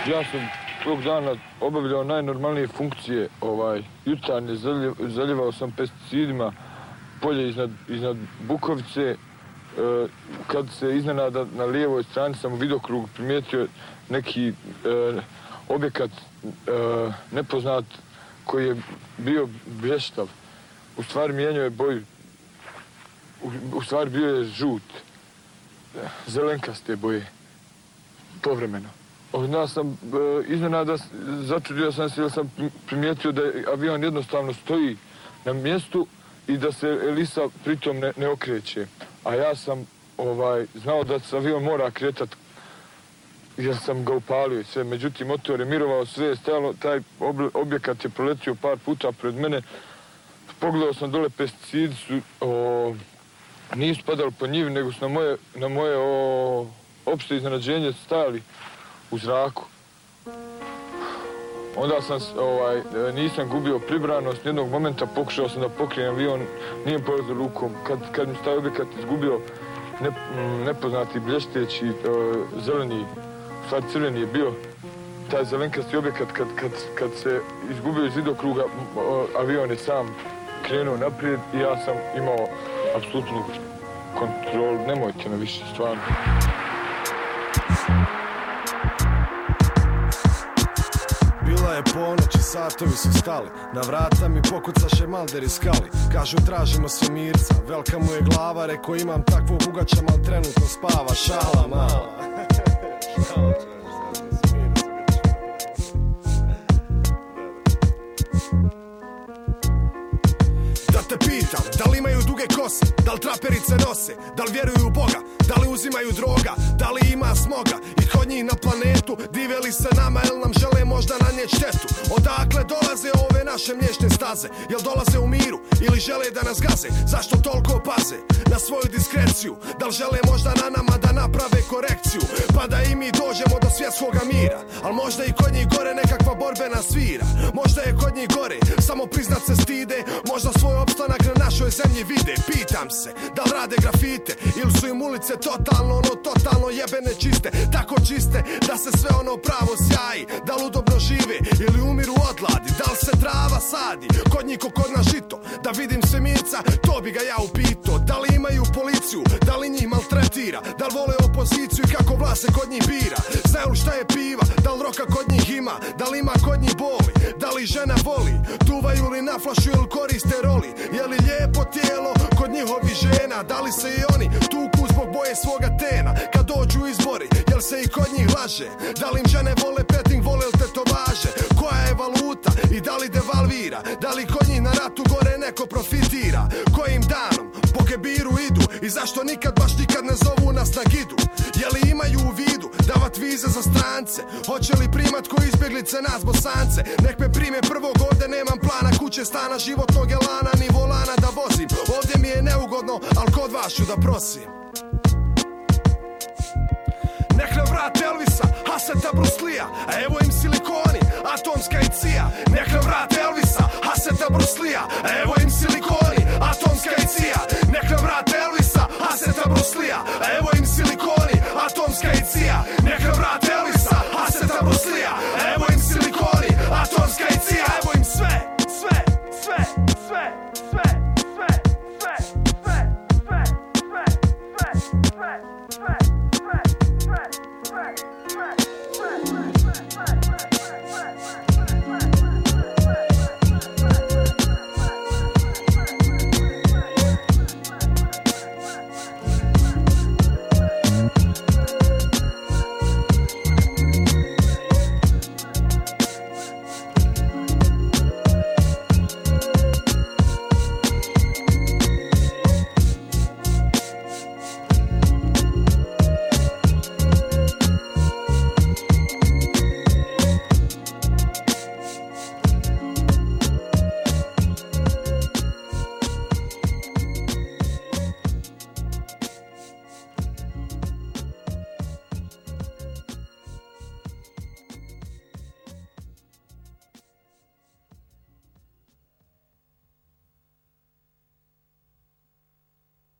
Ja sam tog dana obavljao najnormalnije funkcije, jutarnje zaljevao sam pesticidima polje iznad Bukovice. Kad se iznenada na lijevoj strani sam u vidokrugu primijetio neki objekat nepoznat koji je bio blještav. U stvari mijenjao je boju. U stvari bio je žut, zelenkaste boje, povremeno. Odmah sam iznenada začudio sam se jer sam primijetio da avion jednostavno stoji na mjestu i da se elisa pritom ne okreće. A ja sam znao da se avion mora kretati jer sam ga upalio i sve. Međutim, motor je mirovao, sve je stajalo, taj objekat je proletio par puta pred mene. Pogledao sam dole, pesticidi su nisu padali po njivi, nego su na moje opšte iznenađenje stajali u zraku. Onda sam, nisam gubio pribranost, jednog momenta pokušao sam da pokrijem avion, nije polazio rukom. Kad mi se taj objekat izgubio, nepoznati blješteći, zeleni, u stvari crveni je bio, taj zelenkasti objekat, kad se izgubio iz vidokruga, avion je sam krenuo naprijed i ja sam imao apsolutnu kontrolu. Nemojte me više, stvarno. Bila je ponoć i satovi su stali. Na vrata mi pokucaše malderi skali. Kažu tražimo svemirca. Velika mu je glava, reko imam takvog ugača, mal trenutno spava. Šala mala. Da te pitam, da li imaju duge kose, da li traperice nose, da li vjeruju u Boga, da li uzimaju droga, da li ima smoga i kod njih na planetu, dive li se nama ili nam žele možda nanijeti štetu. Odakle dolaze ove naše mliječne staze, jel dolaze u miru ili žele da nas gaze, zašto toliko paze na svoju diskreciju, da li žele možda na nama da naprave korekciju, pa da i mi dođemo do svjetskoga mira. Al možda i kod njih gore nekakva borbena svira, možda je kod njih gore samo priznat se stide, možda svoj opstanak na našoj zemlji vide. Pitam se, da li rade grafite ili su im ulice totalno jebene čiste, tako čiste da se sve ono pravo sjaji, da li udobno žive ili umiru od gladi, da li se trava sadi kod njih kod na žito, da vidim svemirca, to bi ga ja upito. Da li imaju policiju, da li njih maltretira, da li vole opoziciju i kako vlast se kod njih bira, znaju li šta je piva, da li roka kod njih ima, da li ima kod njih boli, da li žena voli, duvaju li na flašu ili koriste roli, je li lijepo tijelo kod njihovi žena, da li se i oni tuku zbog boje svoga tena, kad dođu izbori, jel se i kod njih laže, da li im žene vole petting, vole li tetovaže, koja je valuta i da li devalvira, da li kod njih na ratu gore neko profitira, kojim danom po kebiru idu i zašto baš nikad ne zovu nas na gidu, je li imaju u vidu davat vize za strance, hoće li primat ko izbjeglice nas Bosance, nek me prime prvog, ovdje nemam plana, kuće, stana, životnog elana, ni volana da vozim, ovdje mi je neugodno, al kod vas ću da prosim. Nek nam vrate Elvisa, Haseta Bruslija, a evo im silikoni, atomska i cija. Nek nam vrate Elvisa, Haseta Bruslija, a evo